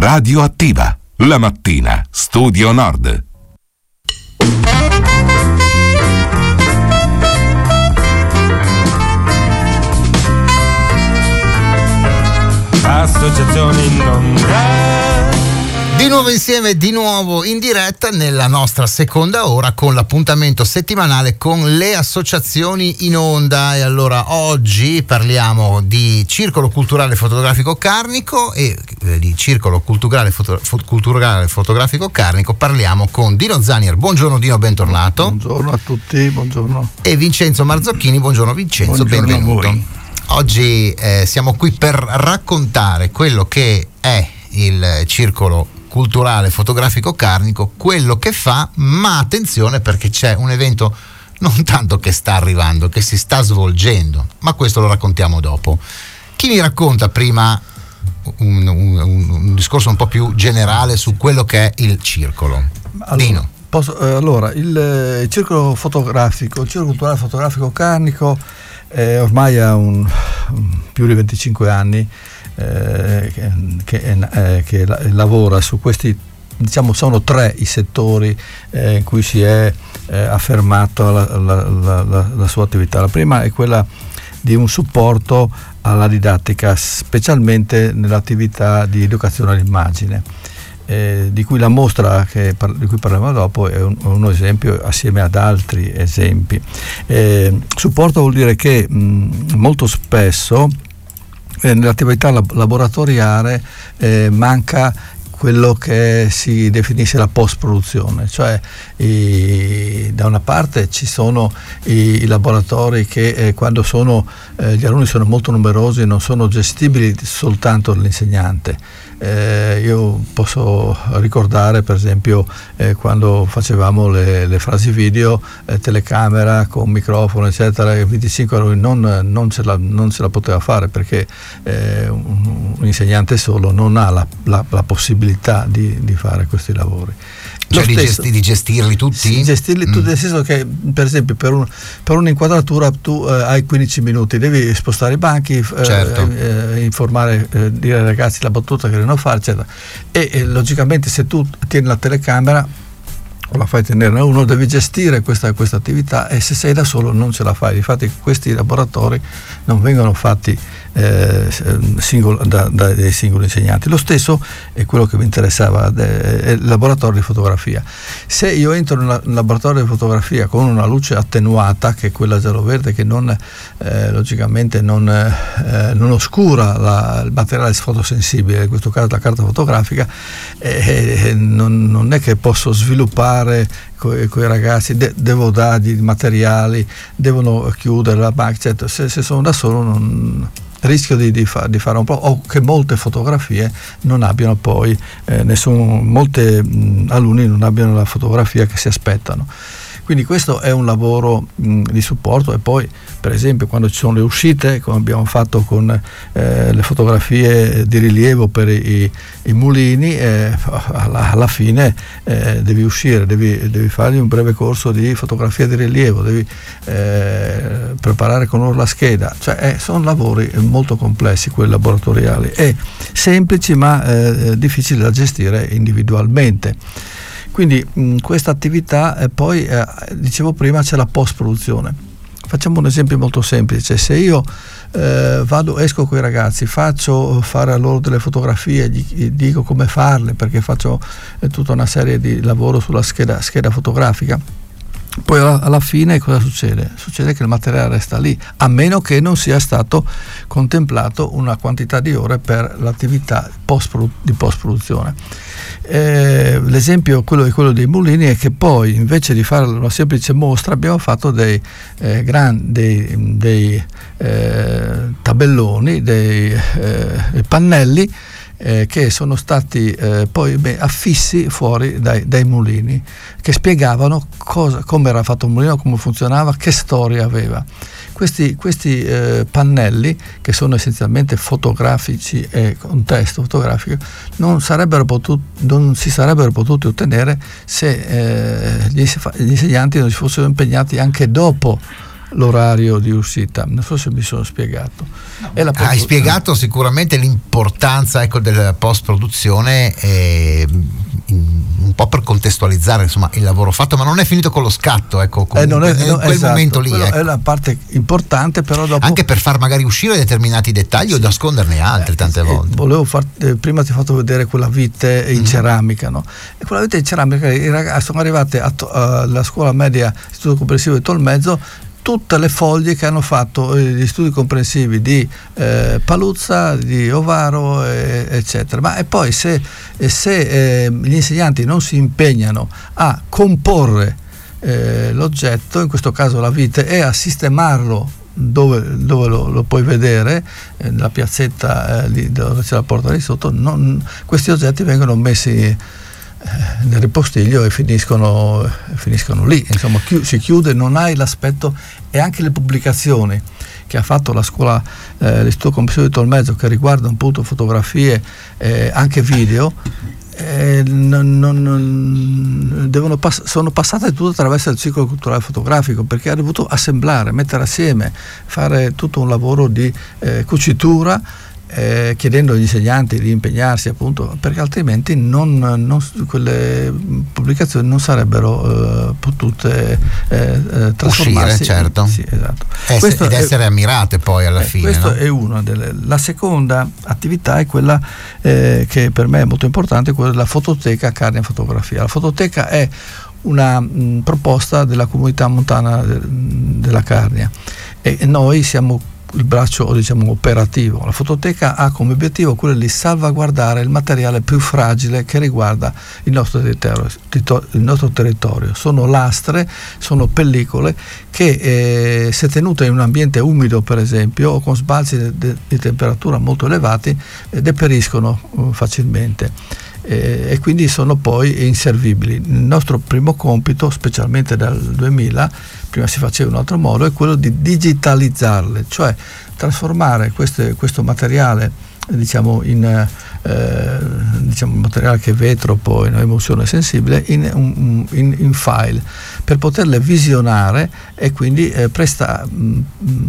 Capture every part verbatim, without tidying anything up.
Radioattiva, la mattina, Studio Nord. Associazione in onda. Di nuovo insieme, di nuovo in diretta nella nostra seconda ora con l'appuntamento settimanale con le associazioni in onda. E allora oggi parliamo di Circolo Culturale Fotografico Carnico e eh, di Circolo Culturale, Foto, Fo, Culturale Fotografico Carnico parliamo con Dino Zanier. Buongiorno Dino, bentornato. Buongiorno a tutti, buongiorno. E Vincenzo Marzocchini. Buongiorno Vincenzo, buongiorno, benvenuto. Oggi eh, siamo qui per raccontare quello che è il Circolo Culturale Fotografico Carnico, quello che fa, ma attenzione perché c'è un evento non tanto che sta arrivando, che si sta svolgendo, ma questo lo raccontiamo dopo. Chi mi racconta prima un, un, un discorso un po' più generale su quello che è il circolo? Allora, Dino. Posso, eh, allora il, il circolo fotografico, il circolo culturale fotografico Carnico eh, ormai ha un, un, più di venticinque anni Eh, che, eh, che la, lavora su questi, diciamo sono tre i settori eh, in cui si è eh, affermato la, la, la, la, la sua attività. La prima è quella di un supporto alla didattica, specialmente nell'attività di educazione all'immagine, eh, di cui la mostra che, di cui parleremo dopo è un, uno esempio assieme ad altri esempi. Eh, supporto vuol dire che mh, molto spesso nell'attività laboratoriale eh, manca quello che si definisce la post-produzione, cioè i, da una parte ci sono i, i laboratori che eh, quando sono, eh, gli alunni sono molto numerosi non sono gestibili soltanto dall'insegnante. Eh, io posso ricordare per esempio eh, quando facevamo le, le frasi video, eh, telecamera con microfono eccetera, il venticinque non, non, ce la, non ce la poteva fare perché eh, un, un insegnante solo non ha la, la, la possibilità di, di fare questi lavori. Cioè di, gesti, di gestirli tutti? Sì, gestirli tutti, mm. nel senso che per esempio per, un, per un'inquadratura tu eh, hai quindici minuti, devi spostare i banchi, eh, certo. eh, informare, eh, dire ai ragazzi la battuta che devono fare, eccetera. E, e logicamente se tu tieni la telecamera o la fai tenere uno, devi gestire questa, questa attività e se sei da solo non ce la fai. Infatti questi laboratori non vengono fatti eh, singolo, da, da dei singoli insegnanti. Lo stesso è quello che mi interessava, è il laboratorio di fotografia. Se io entro in un laboratorio di fotografia con una luce attenuata, che è quella giallo-verde, che non eh, logicamente non, eh, non oscura la, il materiale fotosensibile, in questo caso la carta fotografica, eh, non, non è che posso sviluppare con i ragazzi, de, devo dargli materiali, devono chiudere la macchina, eccetera. Se, se sono da solo non rischio di, di, fa, di fare un po', o che molte fotografie non abbiano poi eh, nessun, molte mh, alunni non abbiano la fotografia che si aspettano. Quindi questo è un lavoro mh, di supporto. E poi per esempio quando ci sono le uscite, come abbiamo fatto con eh, le fotografie di rilievo per i, i mulini, eh, alla, alla fine eh, devi uscire, devi, devi fargli un breve corso di fotografia di rilievo, devi eh, preparare con loro la scheda, cioè eh, sono lavori molto complessi quelli laboratoriali e semplici ma eh, difficili da gestire individualmente. Quindi mh, questa attività eh, poi eh, dicevo prima c'è la post produzione. Facciamo un esempio molto semplice: se io eh, vado, esco con i ragazzi, faccio fare a loro delle fotografie, gli, gli dico come farle perché faccio eh, tutta una serie di lavoro sulla scheda, scheda fotografica, poi alla, alla fine cosa succede? Succede che il materiale resta lì, a meno che non sia stato contemplato una quantità di ore per l'attività post, di post produzione. Eh, l'esempio quello di quello dei mulini è che poi invece di fare una semplice mostra abbiamo fatto dei, eh, gran, dei, dei eh, tabelloni, dei eh, pannelli eh, che sono stati eh, poi beh, affissi fuori dai, dai mulini, che spiegavano cosa, come era fatto un mulino, come funzionava, che storia aveva. Questi, questi eh, pannelli, che sono essenzialmente fotografici e con testo fotografico, non, sarebbero potuti, non si sarebbero potuti ottenere se eh, gli, gli insegnanti non si fossero impegnati anche dopo l'orario di uscita. Non so se mi sono spiegato. E la Hai spiegato sicuramente l'importanza, ecco, della post-produzione, eh, un po' per contestualizzare, insomma, il lavoro fatto, ma non è finito con lo scatto, ecco, con, eh, non è, in no, quel esatto, momento lì, ecco. È la parte importante, però dopo anche per far magari uscire determinati dettagli, sì, o nasconderne altri, tante eh, volte. Volevo far, eh, prima ti ho fatto vedere quella vite in mm. ceramica, no? E quella vite in ceramica, i ragazzi sono arrivati alla scuola media Istituto Comprensivo di Tolmezzo, tutte le foglie che hanno fatto gli studi comprensivi di eh, Paluzza, di Ovaro, eh, eccetera. Ma e poi se, se eh, gli insegnanti non si impegnano a comporre eh, l'oggetto, in questo caso la vite, e a sistemarlo dove, dove lo, lo puoi vedere, eh, nella piazzetta eh, lì dove c'è la porta di sotto, non, questi oggetti vengono messi nel ripostiglio e finiscono, finiscono lì, insomma chi, si chiude, non hai l'aspetto. E anche le pubblicazioni che ha fatto la scuola, eh, l'Istituto Comprensivo di Tolmezzo, che riguardano appunto fotografie, eh, anche video, eh, non, non, devono pass- sono passate tutte attraverso il ciclo culturale fotografico, perché ha dovuto assemblare, mettere assieme, fare tutto un lavoro di eh, cucitura, Eh, chiedendo agli insegnanti di impegnarsi, appunto, perché altrimenti non, non, quelle pubblicazioni non sarebbero eh, potute eh, trasformarsi. Uscire, certo. Sì, esatto. Ess- ed essere è, ammirate poi alla eh, fine. Questo no? è una delle. La seconda attività è quella eh, che per me è molto importante, quella della fototeca Carnia Fotografia. La fototeca è una mh, proposta della comunità montana de, della Carnia, e noi siamo il braccio, diciamo, operativo. La fototeca ha come obiettivo quello di salvaguardare il materiale più fragile che riguarda il nostro territorio. Il nostro territorio. Sono lastre, sono pellicole che eh, se tenute in un ambiente umido, per esempio, o con sbalzi di, di, di temperatura molto elevati, eh, deperiscono uh, facilmente. E quindi sono poi inservibili. Il nostro primo compito, specialmente dal duemila, prima si faceva in un altro modo, è quello di digitalizzarle, cioè trasformare queste, questo materiale, diciamo, in eh, diciamo, materiale che è vetro, poi in emulsione sensibile, in, in, in file, per poterle visionare e quindi eh, presta, mh,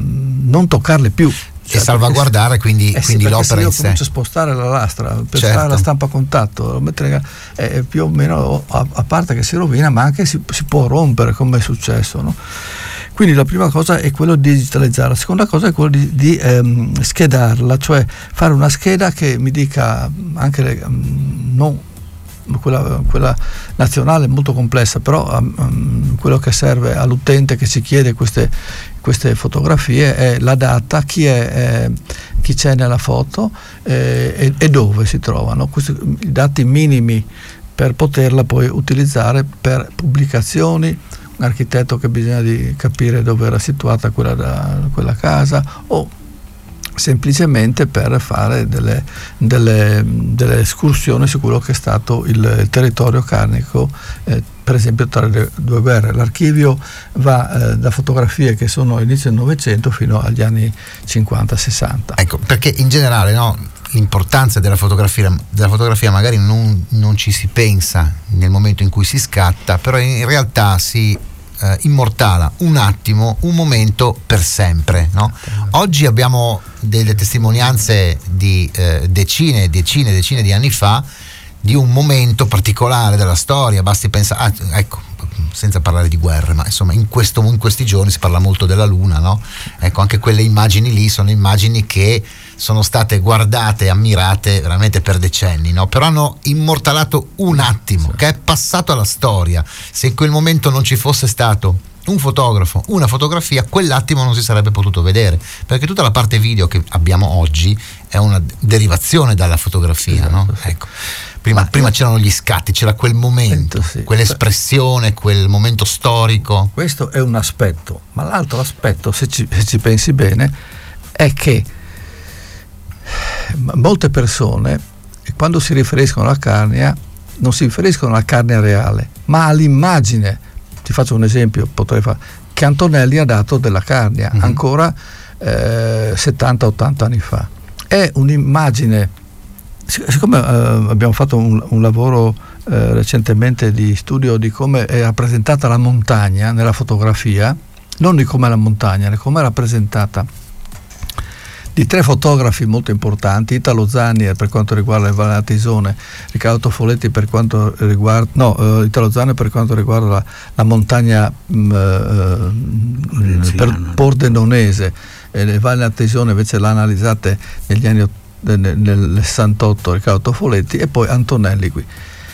non toccarle più. E cioè, salvaguardare quindi, eh sì, quindi l'opera in sé. Se io comincio a spostare la lastra per certo. fare la stampa a contatto, mettere, eh, più o meno, a, a parte che si rovina, ma anche si, si può rompere, come è successo, no? Quindi la prima cosa è quello di digitalizzare, la seconda cosa è quello di, di ehm, schedarla, cioè fare una scheda che mi dica anche le, um, non Quella, quella nazionale è molto complessa, però um, quello che serve all'utente che si chiede queste, queste fotografie è la data, chi, è, eh, chi c'è nella foto eh, e, e dove si trovano, questi i dati minimi per poterla poi utilizzare per pubblicazioni. Un architetto che bisogna di capire dove era situata quella, da, quella casa, o semplicemente per fare delle, delle, delle escursioni su quello che è stato il, il territorio carnico, eh, per esempio tra le due guerre. L'archivio va eh, da fotografie che sono inizio del Novecento fino agli anni cinquanta sessanta. Ecco, perché in generale, no, l'importanza della fotografia, della fotografia magari non, non ci si pensa nel momento in cui si scatta, però in realtà si eh, immortala un attimo, un momento per sempre, no? Oggi abbiamo delle testimonianze di eh, decine e decine e decine di anni fa di un momento particolare della storia. Basti pensare, ah, ecco, senza parlare di guerre, ma insomma in, questo, in questi giorni si parla molto della Luna, no? Ecco, anche quelle immagini lì sono immagini che sono state guardate e ammirate veramente per decenni, no? Però hanno immortalato un attimo, sì, che è passato alla storia. Se in quel momento non ci fosse stato un fotografo, una fotografia, quell'attimo non si sarebbe potuto vedere, perché tutta la parte video che abbiamo oggi è una derivazione dalla fotografia, esatto, no? Sì. Ecco. Prima, prima c'erano gli scatti, c'era quel momento, sì, quell'espressione, quel momento storico. Questo è un aspetto, ma l'altro aspetto, se ci, se ci pensi bene, è che molte persone, quando si riferiscono alla Carnia, non si riferiscono alla Carnia reale, ma all'immagine. Ti faccio un esempio, potrei fare, che Antonelli ha dato della Carnia, mm-hmm, ancora eh, settanta ottanta anni fa. È un'immagine. Siccome eh, abbiamo fatto un, un lavoro eh, recentemente di studio di come è rappresentata la montagna nella fotografia, non di com'è la montagna, di com'è rappresentata, di tre fotografi molto importanti: Italo Zanni per quanto riguarda le Valle Tisone, Riccardo Foletti per quanto riguarda no, uh, Italo Zanni per quanto riguarda la, la montagna um, uh, per Pordenonese, e le Valle Tisone invece l'ha analizzate negli anni nel, nel sessantotto Riccardo Foletti, e poi Antonelli qui.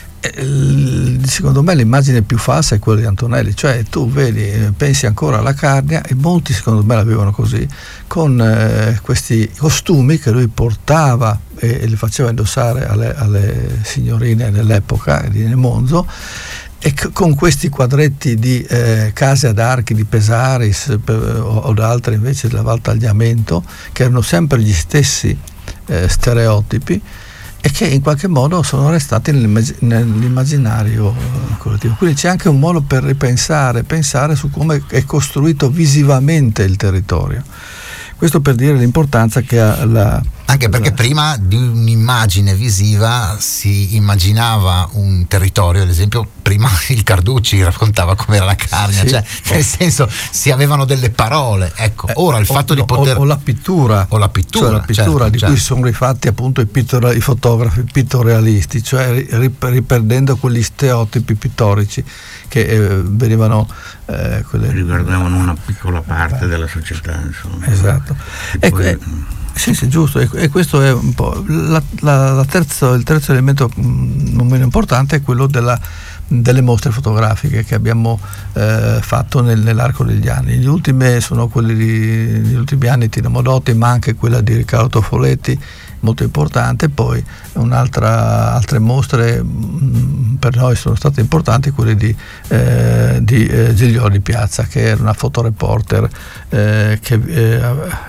Secondo me l'immagine più falsa è quella di Antonelli, cioè tu vedi, pensi ancora alla Carnia, e molti secondo me la vivono così, con eh, questi costumi che lui portava e, e li faceva indossare alle, alle signorine dell'epoca di Monzo, e c- con questi quadretti di eh, case ad archi di Pesaris per, o, o da altre invece della Val Tagliamento, che erano sempre gli stessi eh, stereotipi, e che in qualche modo sono restati nell'immag- nell'immaginario collettivo. Quindi c'è anche un modo per ripensare, pensare su come è costruito visivamente il territorio. Questo per dire l'importanza che ha la... Anche perché prima di un'immagine visiva si immaginava un territorio, ad esempio prima il Carducci raccontava com'era la Carnia, sì, cioè o, nel senso si avevano delle parole, ecco, ora il fatto o, di poter... O, o la pittura, o la pittura, cioè la pittura certo, di certo. cui sono rifatti appunto i, pittora, i fotografi pittorealisti, cioè riperdendo quegli stereotipi pittorici che eh, venivano eh, quelle... riguardavano una piccola parte della società, insomma. Esatto. E poi, e, sì, sì, giusto, e, e questo è un po' la, la, la terzo, il terzo elemento mh, non meno importante è quello della, delle mostre fotografiche che abbiamo eh, fatto nel, nell'arco degli anni. Gli ultimi sono quelli di, gli ultimi anni Tino Modotti, ma anche quella di Riccardo Foletti, molto importante. Poi un'altra altre mostre mh, per noi sono state importanti, quelle di, eh, di eh, Giglio di Piazza, che era una fotoreporter eh, che eh,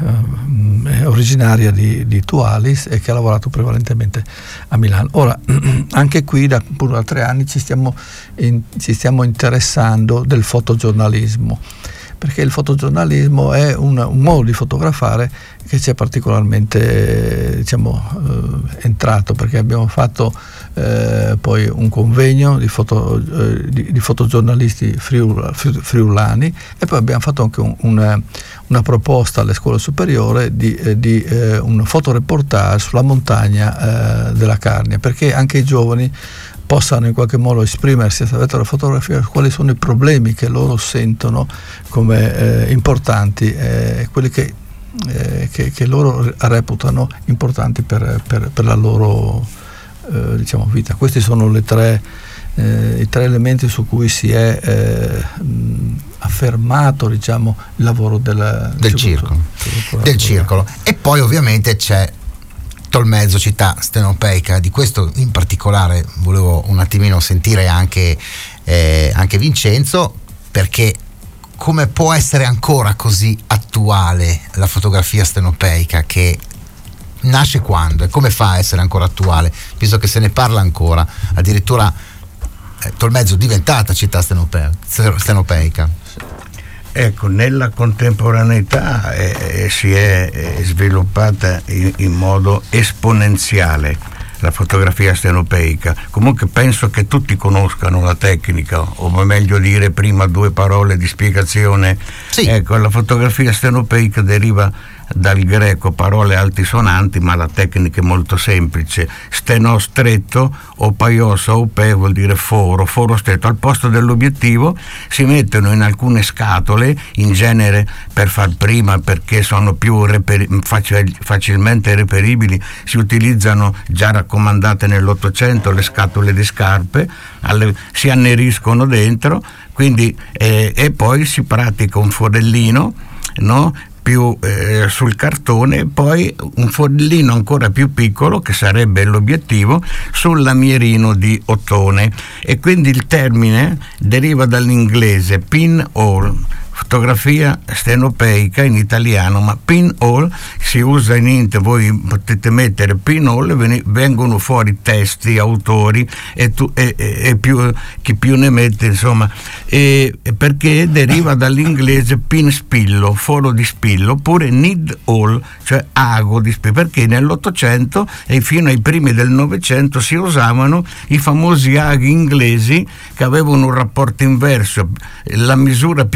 è originaria di, di Tualis e che ha lavorato prevalentemente a Milano. Ora anche qui da, pure da tre anni ci stiamo, in, ci stiamo interessando del fotogiornalismo, perché il fotogiornalismo è un, un modo di fotografare che ci è particolarmente diciamo eh, entrato, perché abbiamo fatto eh, poi un convegno di, foto, eh, di, di fotogiornalisti friul, friulani, e poi abbiamo fatto anche un, una, una proposta alle scuole superiori di, eh, di eh, un fotoreportage sulla montagna eh, della Carnia, perché anche i giovani possano in qualche modo esprimersi attraverso la fotografia quali sono i problemi che loro sentono come eh, importanti, eh, quelli che, eh, che, che loro reputano importanti per, per, per la loro eh, diciamo vita. Questi sono le tre, eh, i tre elementi su cui si è eh, mh, affermato diciamo il lavoro del, del circolo, circolo del circolo. E poi ovviamente c'è Tolmezzo, città stenopeica. Di questo in particolare volevo un attimino sentire anche, eh, anche Vincenzo, perché come può essere ancora così attuale la fotografia stenopeica, che nasce quando e come fa a essere ancora attuale, visto che se ne parla ancora, addirittura eh, Tolmezzo è diventata città stenopeica, stenopeica. Ecco, nella contemporaneità eh, si è eh, sviluppata in, in modo esponenziale la fotografia stenopeica. Comunque penso che tutti conoscano la tecnica, o meglio dire prima due parole di spiegazione. Sì. Ecco, la fotografia stenopeica deriva dal greco, parole altisonanti, ma la tecnica è molto semplice. Steno stretto, o paios o pe vuol dire foro, foro stretto. Al posto dell'obiettivo si mettono in alcune scatole, in genere per far prima, perché sono più reperi- facil- facilmente reperibili, si utilizzano già raccomandate nell'Ottocento le scatole di scarpe, alle, si anneriscono dentro, quindi eh, e poi si pratica un forellino, no? più eh, sul cartone, poi un forellino ancora più piccolo, che sarebbe l'obiettivo, sul lamierino di ottone, e quindi il termine deriva dall'inglese pinhole, fotografia stenopeica in italiano, ma pinhole si usa in int, voi potete mettere pinhole, vengono fuori testi, autori e, tu, e, e, e più, chi più ne mette, insomma, e, perché deriva dall'inglese pin spillo, foro di spillo, oppure need hole, cioè ago di spillo, perché nell'Ottocento e fino ai primi del Novecento si usavano i famosi aghi inglesi che avevano un rapporto inverso, la misura più grande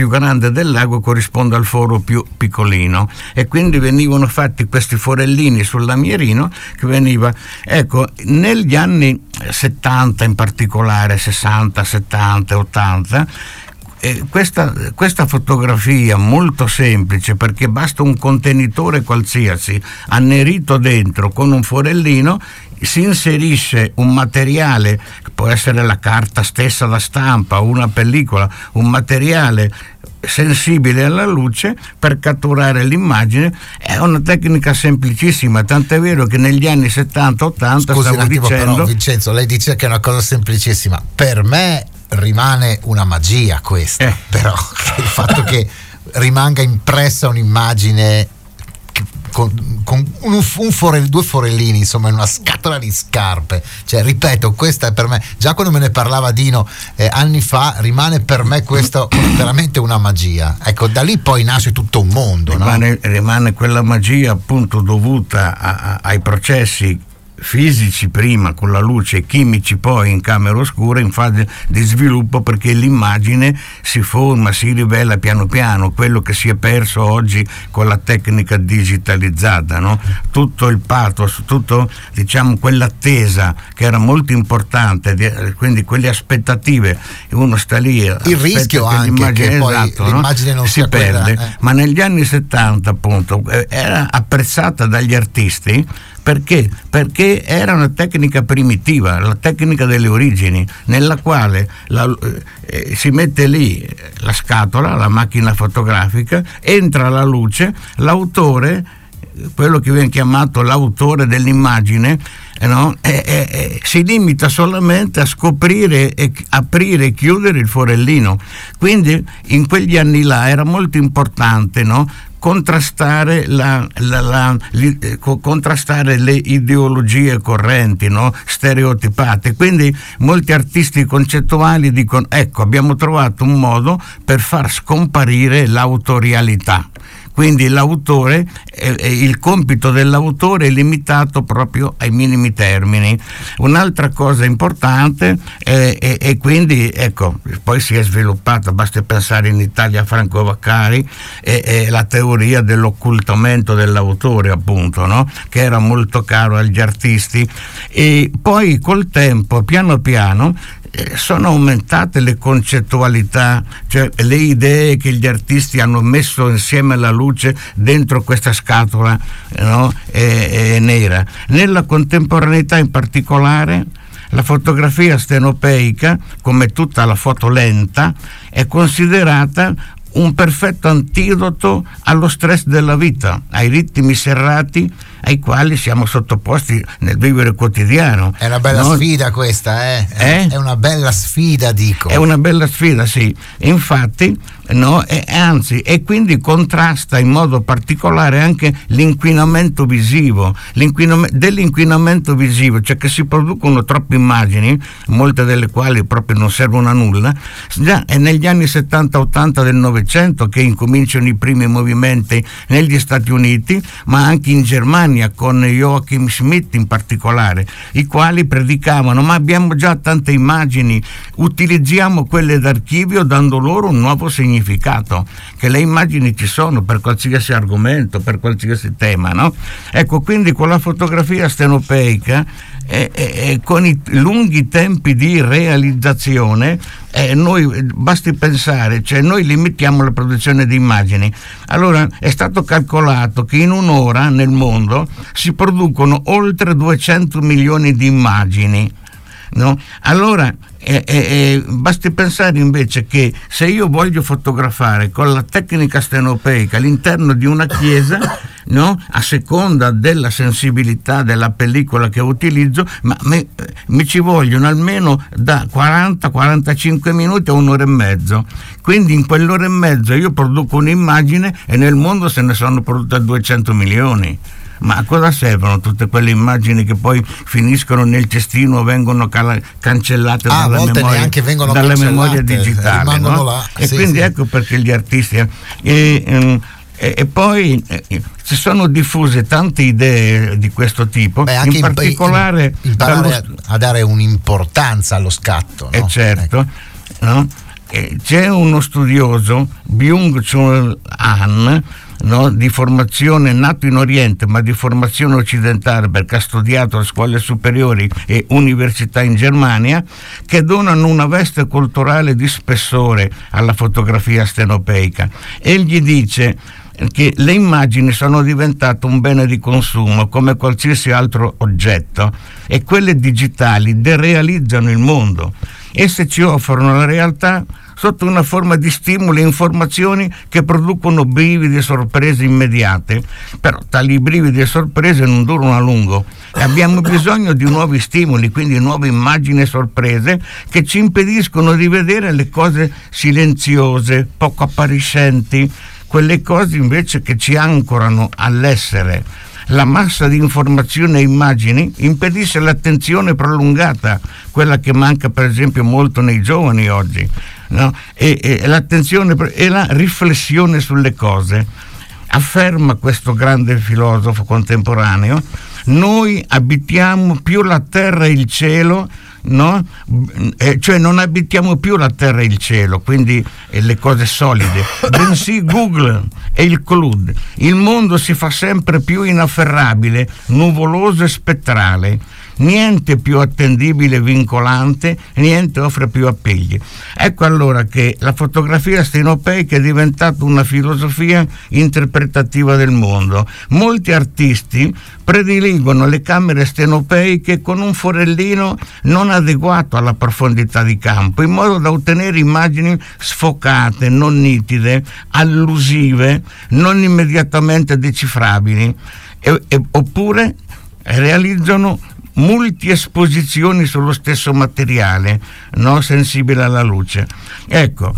grande del lago corrisponde al foro più piccolino, e quindi venivano fatti questi forellini sul lamierino che veniva, ecco, negli anni settanta in particolare, sessanta, settanta, ottanta, Eh, questa, questa fotografia molto semplice, perché basta un contenitore qualsiasi annerito dentro con un forellino, si inserisce un materiale, può essere la carta stessa da stampa, una pellicola, un materiale sensibile alla luce per catturare l'immagine. È una tecnica semplicissima, tant'è vero che negli anni settanta ottanta Scusi stavo un attimo, dicendo, però, Vincenzo, lei dice che è una cosa semplicissima, per me rimane una magia questa, eh. però il fatto che rimanga impressa un'immagine con, con un, un forell, due forellini, insomma, in una scatola di scarpe, cioè ripeto, questa è per me, già quando me ne parlava Dino eh, anni fa, rimane per me questo veramente una magia. Ecco, da lì poi nasce tutto un mondo, rimane, no? rimane quella magia appunto dovuta a, a, ai processi fisici prima con la luce e chimici poi in camera oscura, in fase di sviluppo, perché l'immagine si forma, si rivela piano piano, quello che si è perso oggi con la tecnica digitalizzata, no? Tutto il pathos, tutto, diciamo, quell'attesa che era molto importante, quindi quelle aspettative, uno sta lì, il rischio che anche che poi esatto, l'immagine no? non si sia perde, quella, eh. Ma negli anni settanta appunto era apprezzata dagli artisti. Perché? Perché era una tecnica primitiva, la tecnica delle origini, nella quale la, eh, si mette lì la scatola, la macchina fotografica, entra la luce, l'autore, quello che viene chiamato l'autore dell'immagine, eh no? eh, eh, eh, si limita solamente a scoprire, e aprire e chiudere il forellino. Quindi in quegli anni là era molto importante, no? contrastare la, la, la, li, eh, contrastare le ideologie correnti, no? stereotipate. Quindi molti artisti concettuali dicono: ecco, abbiamo trovato un modo per far scomparire l'autorialità. Quindi l'autore, eh, il compito dell'autore è limitato proprio ai minimi termini. Un'altra cosa importante è, è, è quindi, ecco, poi si è sviluppata, basta pensare in Italia a Franco Vaccari e, e la teoria dell'occultamento dell'autore, appunto, no? Che era molto caro agli artisti, e poi col tempo, piano piano, sono aumentate le concettualità, cioè le idee che gli artisti hanno messo insieme alla luce dentro questa scatola, no? e, e nera. Nella contemporaneità, in particolare, la fotografia stenopeica, come tutta la foto lenta, è considerata un perfetto antidoto allo stress della vita, ai ritmi serrati ai quali siamo sottoposti nel vivere quotidiano. È una bella no? sfida questa, eh? eh? È una bella sfida, dico. È una bella sfida, sì. Infatti, no? E, anzi, e quindi contrasta in modo particolare anche l'inquinamento visivo, l'inquinam- dell'inquinamento visivo, cioè che si producono troppe immagini, molte delle quali proprio non servono a nulla. Già è negli anni settanta ottanta del Novecento che incominciano i primi movimenti negli Stati Uniti, ma anche in Germania, con Joachim Schmidt in particolare, i quali predicavano: ma abbiamo già tante immagini, utilizziamo quelle d'archivio dando loro un nuovo significato, che le immagini ci sono per qualsiasi argomento, per qualsiasi tema, no? Ecco, quindi con la fotografia stenopeica e, e, e con i lunghi tempi di realizzazione, eh, noi basti pensare, cioè noi limitiamo la produzione di immagini. Allora è stato calcolato che in un'ora nel mondo si producono oltre duecento milioni di immagini, no? Allora eh, eh, basti pensare invece che se io voglio fotografare con la tecnica stenopeica all'interno di una chiesa, no? A seconda della sensibilità della pellicola che utilizzo, ma me, mi ci vogliono almeno da quaranta quarantacinque minuti a un'ora e mezzo. Quindi in quell'ora e mezzo io produco un'immagine e nel mondo se ne sono produtte duecento milioni. Ma a cosa servono tutte quelle immagini che poi finiscono nel cestino o vengono cal- cancellate ah, dalla, memoria, dalla memoria digitale, no? Là. E sì, quindi sì. Ecco perché gli artisti e, e, e poi e, si sono diffuse tante idee di questo tipo. Beh, anche in particolare imparare dallo, a dare un'importanza allo scatto, no? E certo, ecco. No? eh, c'è uno studioso, Byung-Chul Han, no, di formazione, nato in Oriente ma di formazione occidentale perché ha studiato a scuole superiori e università in Germania, che donano una veste culturale di spessore alla fotografia stenopeica. Egli dice che le immagini sono diventate un bene di consumo come qualsiasi altro oggetto, e quelle digitali derealizzano il mondo. Esse ci offrono la realtà sotto una forma di stimoli e informazioni che producono brividi e sorprese immediate, però tali brividi e sorprese non durano a lungo e abbiamo bisogno di nuovi stimoli, quindi nuove immagini e sorprese che ci impediscono di vedere le cose silenziose, poco appariscenti, quelle cose invece che ci ancorano all'essere. La massa di informazioni e immagini impedisce l'attenzione prolungata, quella che manca per esempio molto nei giovani oggi, no? e, e l'attenzione e la riflessione sulle cose. Afferma questo grande filosofo contemporaneo: noi abitiamo più la terra e il cielo, no? Eh, cioè non abitiamo più la terra e il cielo, quindi eh, le cose solide, bensì Google e il cloud. Il mondo si fa sempre più inafferrabile, nuvoloso e spettrale. Niente più attendibile e vincolante, niente offre più appigli. Ecco allora che la fotografia stenopeica è diventata una filosofia interpretativa del mondo. Molti artisti prediligono le camere stenopeiche con un forellino non adeguato alla profondità di campo, in modo da ottenere immagini sfocate, non nitide, allusive, non immediatamente decifrabili, e, e, oppure realizzano multiesposizioni sullo stesso materiale, no? Sensibile alla luce. Ecco,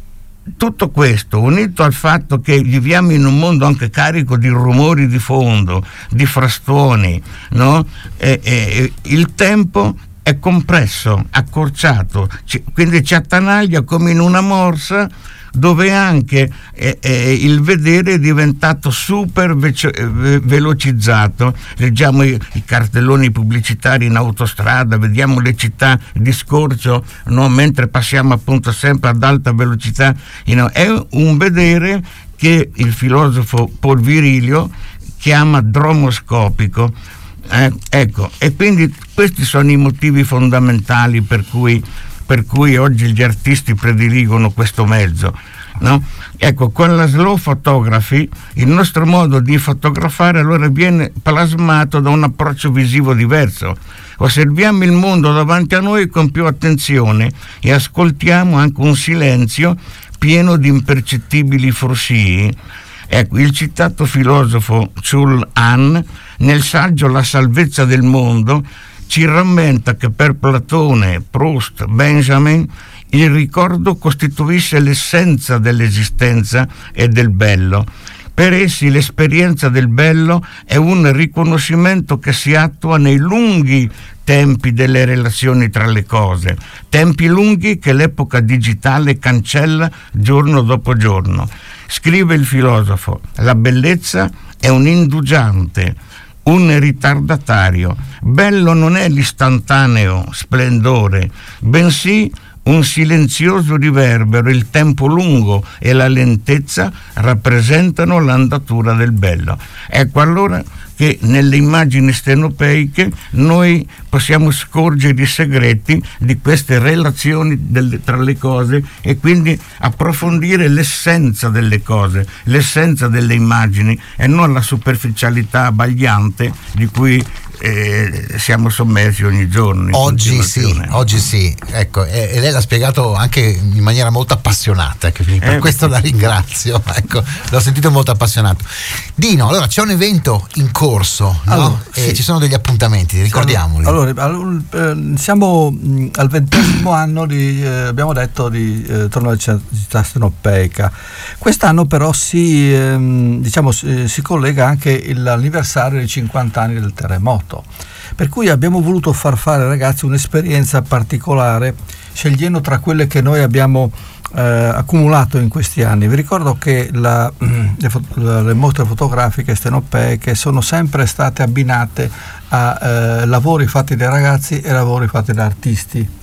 tutto questo unito al fatto che viviamo in un mondo anche carico di rumori di fondo, di frastoni, no? E, e, il tempo è compresso, accorciato, ci, quindi ci attanaglia come in una morsa, dove anche eh, eh, il vedere è diventato super vece- eh, velocizzato. Leggiamo i, i cartelloni pubblicitari in autostrada, vediamo le città di scorcio, no? Mentre passiamo appunto sempre ad alta velocità. You know, è un vedere che il filosofo Paul Virilio chiama dromoscopico. Eh, ecco, e quindi questi sono i motivi fondamentali per cui per cui oggi gli artisti prediligono questo mezzo, no? Ecco, con la slow photography il nostro modo di fotografare allora viene plasmato da un approccio visivo diverso. Osserviamo il mondo davanti a noi con più attenzione e ascoltiamo anche un silenzio pieno di impercettibili frusii. Ecco, il citato filosofo Chul Han, nel saggio La salvezza del mondo, ci rammenta che per Platone, Proust, Benjamin, il ricordo costituisce l'essenza dell'esistenza e del bello. Per essi l'esperienza del bello è un riconoscimento che si attua nei lunghi tempi delle relazioni tra le cose, tempi lunghi che l'epoca digitale cancella giorno dopo giorno. Scrive il filosofo: la bellezza è un indugiante, un ritardatario. Bello non è l'istantaneo splendore, bensì un silenzioso riverbero. Il tempo lungo e la lentezza rappresentano l'andatura del bello. Ecco allora che nelle immagini stenopeiche noi possiamo scorgere i segreti di queste relazioni delle, tra le cose, e quindi approfondire l'essenza delle cose, l'essenza delle immagini, e non la superficialità abbagliante di cui eh, siamo sommersi ogni giorno. Oggi sì, oggi sì, ecco, e, e lei l'ha spiegato anche in maniera molto appassionata, ecco, per eh, questo la ringrazio, ecco, l'ho sentito molto appassionato. Dino, allora c'è un evento in corso, no? Allora, e sì, ci sono degli appuntamenti, ricordiamoli. Allora, allora siamo mh, al ventesimo anno di, eh, abbiamo detto, di eh, Torno alla città stenopeica. Quest'anno però si, ehm, diciamo, si, si collega anche l'anniversario dei cinquanta anni del terremoto, per cui abbiamo voluto far fare ai ragazzi un'esperienza particolare, scegliendo tra quelle che noi abbiamo eh, accumulato in questi anni. Vi ricordo che la, le, fot- le mostre fotografiche stenopeiche sono sempre state abbinate a eh, lavori fatti dai ragazzi e lavori fatti da artisti.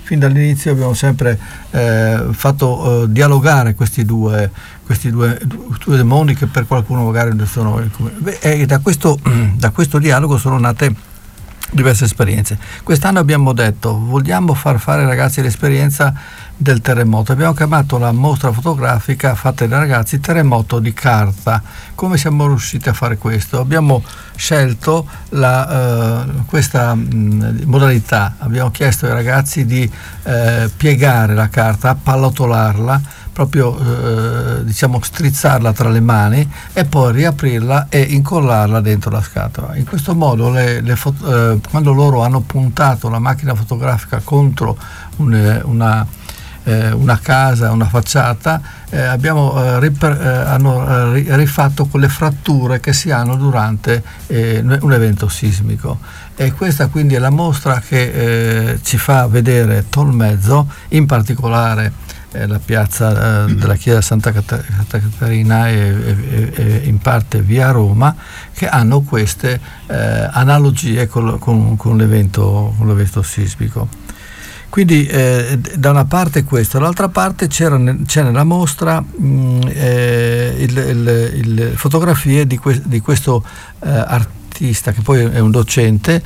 fin dall'inizio abbiamo sempre eh, fatto eh, dialogare questi due questi due, due demoni che per qualcuno magari non sono. Beh, e da questo, da questo dialogo sono nate diverse esperienze. Quest'anno abbiamo detto vogliamo far fare ai ragazzi l'esperienza del terremoto. Abbiamo chiamato la mostra fotografica fatta dai ragazzi Terremoto di carta. Come siamo riusciti a fare questo? Abbiamo scelto la, uh, questa mh, modalità. Abbiamo chiesto ai ragazzi di uh, piegare la carta, appallotolarla, proprio uh, diciamo strizzarla tra le mani e poi riaprirla e incollarla dentro la scatola. In questo modo le, le fo- uh, quando loro hanno puntato la macchina fotografica contro un, una una casa, una facciata, eh, abbiamo eh, riper, eh, hanno eh, rifatto quelle fratture che si hanno durante eh, un evento sismico, e questa quindi è la mostra che eh, ci fa vedere Tolmezzo, in particolare eh, la piazza eh, della chiesa Santa Caterina e, e, e in parte via Roma, che hanno queste eh, analogie con, con, con, l'evento, con l'evento sismico. Quindi eh, da una parte questo, dall'altra parte c'era, c'è nella mostra mh, eh, il, il, il fotografie di, que, di questo eh, artista che poi è un docente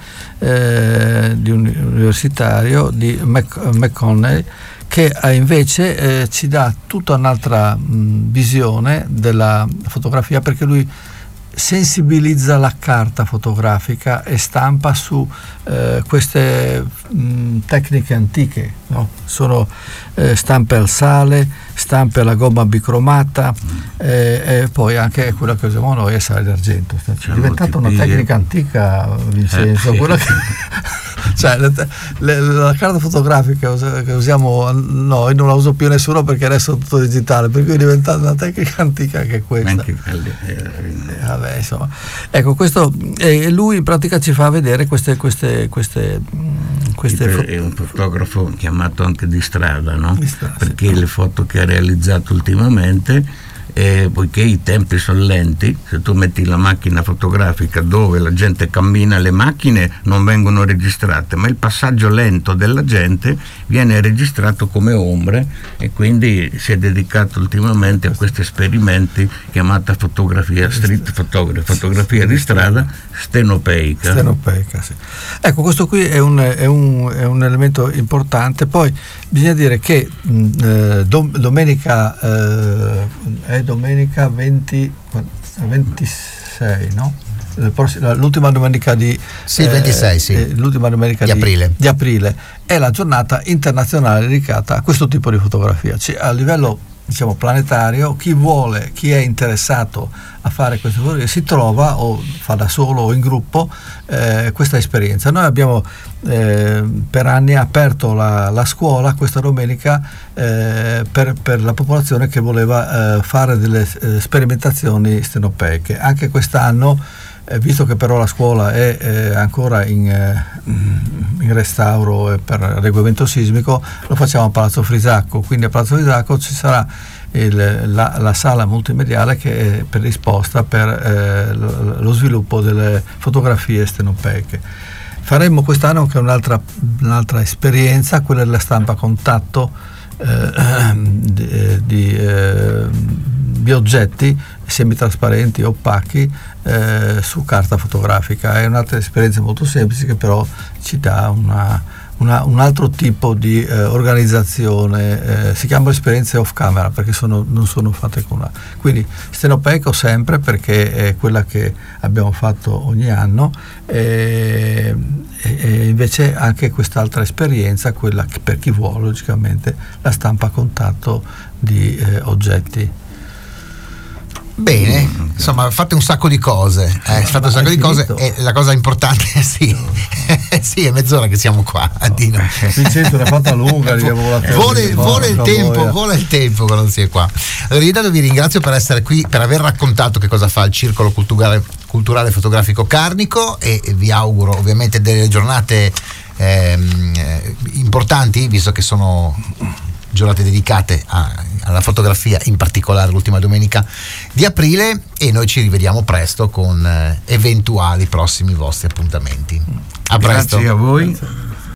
eh, di un universitario di Mac, McConnell, che eh, invece eh, ci dà tutta un'altra mh, visione della fotografia, perché lui sensibilizza la carta fotografica e stampa su eh, queste mh, tecniche antiche, no? Sono eh, stampe al sale, stampe alla gomma bicromata eh, e poi anche quella che usiamo noi è sale d'argento. È diventata una tecnica antica, Vincenzo, eh, quella che cioè le, le, la carta fotografica che usiamo noi non la uso più nessuno perché adesso è tutto digitale, per cui è diventata una tecnica antica che è questa. Anche quelli, eh, vabbè, insomma. Ecco, questo e lui in pratica ci fa vedere queste queste queste, queste fo- è un fotografo chiamato anche di strada, no? Di strada, perché sì. Le foto che ha realizzato ultimamente, eh, poiché i tempi sono lenti, se tu metti la macchina fotografica dove la gente cammina, le macchine non vengono registrate, ma il passaggio lento della gente viene registrato come ombre, e quindi si è dedicato ultimamente a questi esperimenti chiamata fotografia street photography, fotografia di strada stenopeica. Stenopeica, sì. Ecco, questo qui è un, è un, è un elemento importante. Poi bisogna dire che eh, dom- domenica eh, è domenica venti, ventisei, no? L'ultima domenica di sì, ventisei, eh, sì. l'ultima domenica di, di, aprile. di aprile è la giornata internazionale dedicata a questo tipo di fotografia. Cioè, a livello diciamo planetario, chi vuole, chi è interessato a fare queste fotografie si trova o fa da solo o in gruppo eh, questa esperienza. Noi abbiamo eh, per anni aperto la, la scuola questa domenica eh, per, per la popolazione che voleva eh, fare delle eh, sperimentazioni stenopeiche. Anche quest'anno, eh, visto che però la scuola è eh, ancora in, eh, in restauro per regolamento sismico, lo facciamo a Palazzo Frisacco. Quindi a Palazzo Frisacco ci sarà il, la, la sala multimediale che è predisposta per eh, lo, lo sviluppo delle fotografie stenopeiche. Faremo quest'anno anche un'altra, un'altra esperienza, quella della stampa a contatto eh, di, di, eh, di oggetti semitrasparenti, opachi, eh, su carta fotografica. È un'altra esperienza molto semplice che però ci dà una Una, un altro tipo di eh, organizzazione, eh, si chiama esperienze off camera perché sono, non sono fatte con la. Quindi stenopeico sempre, perché è quella che abbiamo fatto ogni anno, e, e invece anche quest'altra esperienza, quella che per chi vuole logicamente, la stampa a contatto di eh, oggetti. Bene, insomma fate un sacco di cose, eh, fate un sacco di cose e la cosa importante sì, sì, è mezz'ora che siamo qua, Dino. Vincenzo l'ha fatta lunga, vuole, vuole il tempo, vuole il tempo quando si è qua. Allora, intanto vi ringrazio per essere qui, per aver raccontato che cosa fa il Circolo Culturale, Culturale Fotografico Carnico, e vi auguro ovviamente delle giornate ehm, importanti, visto che sono giornate dedicate a, alla fotografia, in particolare l'ultima domenica di aprile, e noi ci rivediamo presto con eh, eventuali prossimi vostri appuntamenti. A presto. Grazie a voi.